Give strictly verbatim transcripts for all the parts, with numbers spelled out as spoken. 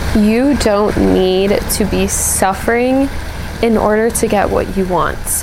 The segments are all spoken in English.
You don't need to be suffering in order to get what you want.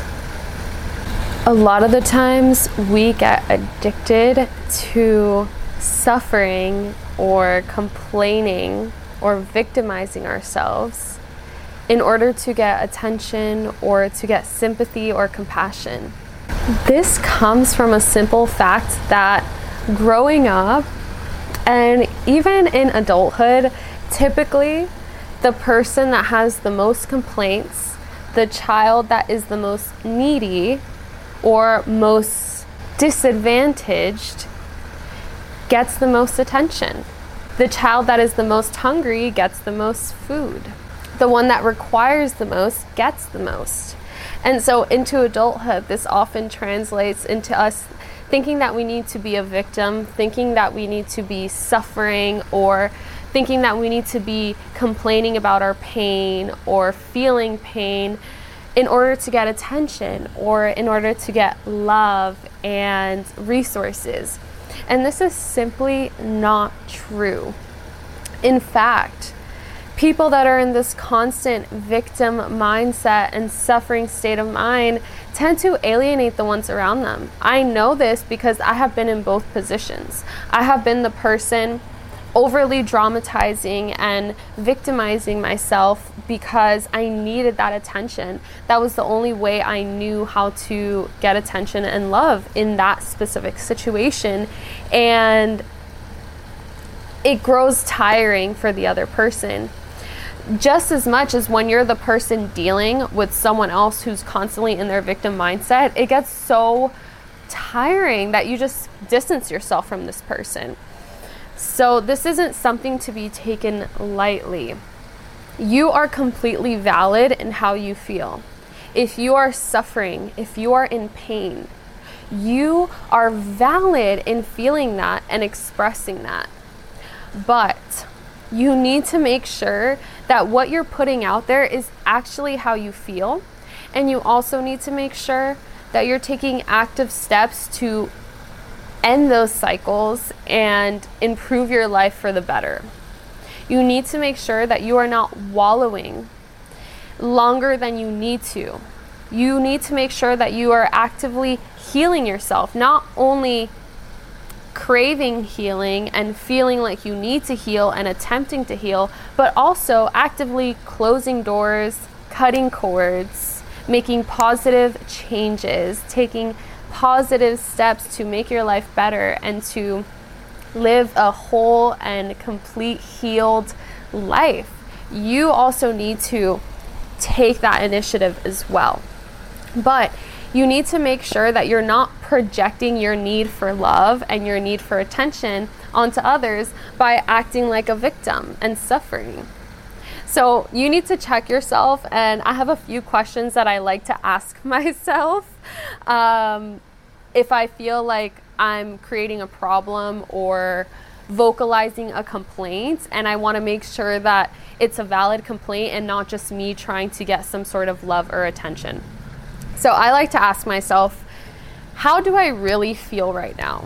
A lot of the times we get addicted to suffering or complaining or victimizing ourselves in order to get attention or to get sympathy or compassion. This comes from a simple fact that growing up and even in adulthood, typically the person that has the most complaints, the child that is the most needy or most disadvantaged, gets the most attention. The child that is the most hungry gets the most food. The one that requires the most gets the most. And so into adulthood, this often translates into us thinking that we need to be a victim, thinking that we need to be suffering, or thinking that we need to be complaining about our pain or feeling pain in order to get attention or in order to get love and resources. And this is simply not true. In fact, people that are in this constant victim mindset and suffering state of mind tend to alienate the ones around them. I know this because I have been in both positions. I have been the person overly dramatizing and victimizing myself because I needed that attention. That was the only way I knew how to get attention and love in that specific situation. And it grows tiring for the other person. Just as much as when you're the person dealing with someone else who's constantly in their victim mindset, it gets so tiring that you just distance yourself from this person. So this isn't something to be taken lightly. You are completely valid in how you feel. If you are suffering, if you are in pain, you are valid in feeling that and expressing that. But you need to make sure that what you're putting out there is actually how you feel. And you also need to make sure that you're taking active steps to end those cycles and improve your life for the better. You need to make sure that you are not wallowing longer than you need to. You need to make sure that you are actively healing yourself, not only craving healing and feeling like you need to heal and attempting to heal, but also actively closing doors, cutting cords, making positive changes, taking positive steps to make your life better and to live a whole and complete healed life. You also need to take that initiative as well. But you need to make sure that you're not projecting your need for love and your need for attention onto others by acting like a victim and suffering. So you need to check yourself, and I have a few questions that I like to ask myself. Um, if I feel like I'm creating a problem or vocalizing a complaint, and I want to make sure that it's a valid complaint and not just me trying to get some sort of love or attention. So I like to ask myself, how do I really feel right now?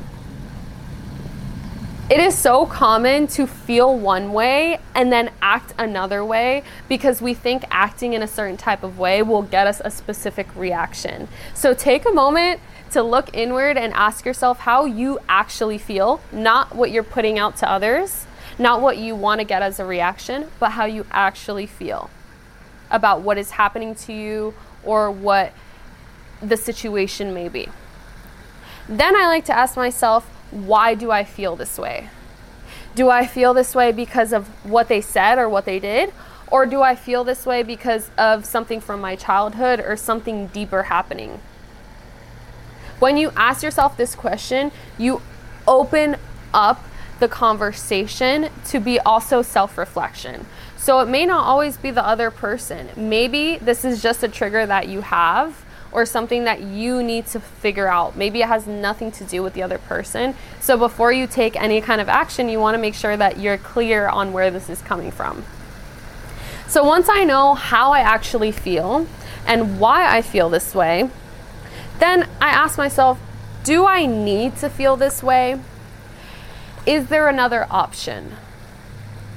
It is so common to feel one way and then act another way because we think acting in a certain type of way will get us a specific reaction. So take a moment to look inward and ask yourself how you actually feel, not what you're putting out to others, not what you want to get as a reaction, but how you actually feel about what is happening to you or what the situation may be. Then I like to ask myself, why do I feel this way? Do I feel this way because of what they said or what they did? Or do I feel this way because of something from my childhood or something deeper happening? When you ask yourself this question, you open up the conversation to be also self-reflection. So it may not always be the other person. Maybe this is just a trigger that you have or something that you need to figure out. Maybe it has nothing to do with the other person. So before you take any kind of action, you want to make sure that you're clear on where this is coming from. So once I know how I actually feel and why I feel this way, then I ask myself, do I need to feel this way? Is there another option?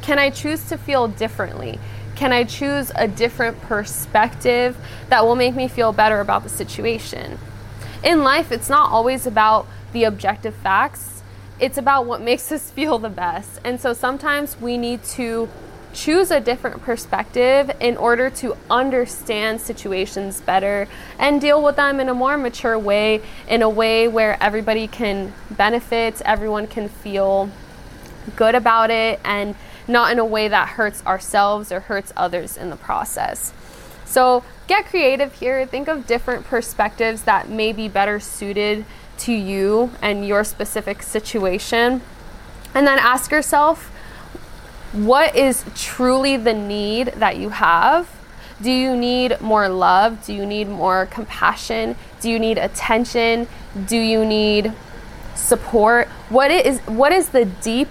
Can I choose to feel differently? Can I choose a different perspective that will make me feel better about the situation? In life, it's not always about the objective facts. It's about what makes us feel the best. And so sometimes we need to choose a different perspective in order to understand situations better and deal with them in a more mature way, in a way where everybody can benefit, everyone can feel good about it, and not in a way that hurts ourselves or hurts others in the process. So get creative here. Think of different perspectives that may be better suited to you and your specific situation. And then ask yourself, what is truly the need that you have? Do you need more love? Do you need more compassion? Do you need attention? Do you need support? What is what is the deep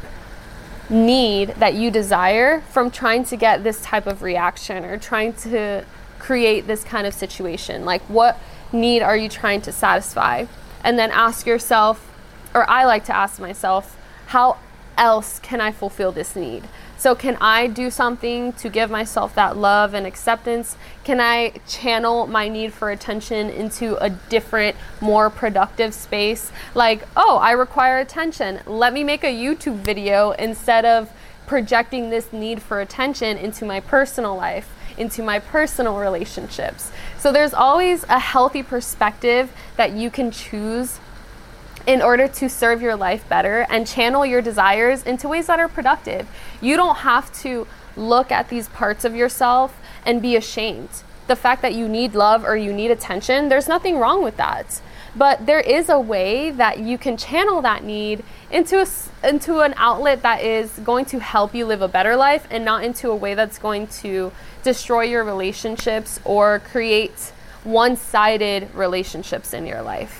need that you desire from trying to get this type of reaction or trying to create this kind of situation? Like, what need are you trying to satisfy? And then ask yourself, or I like to ask myself, how else can I fulfill this need? So can I do something to give myself that love and acceptance? Can I channel my need for attention into a different, more productive space? Like, oh, I require attention. Let me make a YouTube video instead of projecting this need for attention into my personal life, into my personal relationships. So there's always a healthy perspective that you can choose in order to serve your life better and channel your desires into ways that are productive. You don't have to look at these parts of yourself and be ashamed. The fact that you need love or you need attention, there's nothing wrong with that. But there is a way that you can channel that need into a, into an outlet that is going to help you live a better life, and not into a way that's going to destroy your relationships or create one-sided relationships in your life.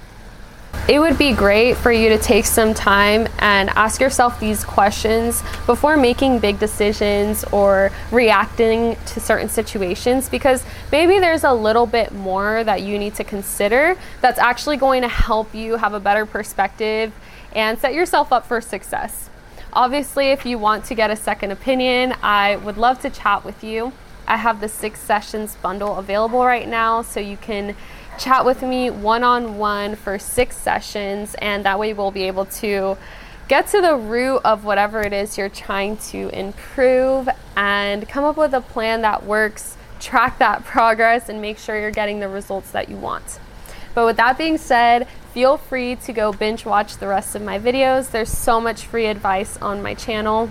It would be great for you to take some time and ask yourself these questions before making big decisions or reacting to certain situations, because maybe there's a little bit more that you need to consider that's actually going to help you have a better perspective and set yourself up for success. Obviously, if you want to get a second opinion, I would love to chat with you. I have the six sessions bundle available right now, so you can chat with me one-on-one for six sessions, and that way we'll be able to get to the root of whatever it is you're trying to improve and come up with a plan that works, track that progress, and make sure you're getting the results that you want. But with that being said, feel free to go binge watch the rest of my videos. There's so much free advice on my channel,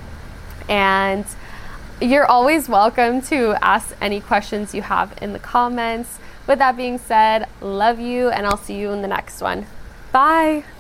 and you're always welcome to ask any questions you have in the comments. With that being said, love you, and I'll see you in the next one. Bye.